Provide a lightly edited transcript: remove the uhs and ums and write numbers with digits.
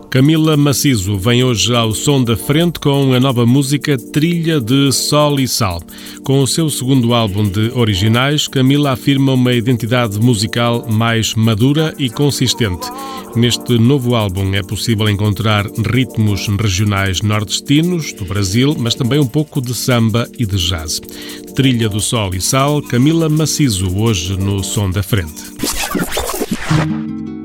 Camila Maciso vem hoje ao Som da Frente com a nova música Trilha de Sol e Sal. Com o seu segundo álbum de originais, Camila afirma uma identidade musical mais madura e consistente. Neste novo álbum é possível encontrar ritmos regionais nordestinos do Brasil, mas também um pouco de samba e de jazz. Trilha do Sol e Sal, Camila Maciso, hoje no Som da Frente.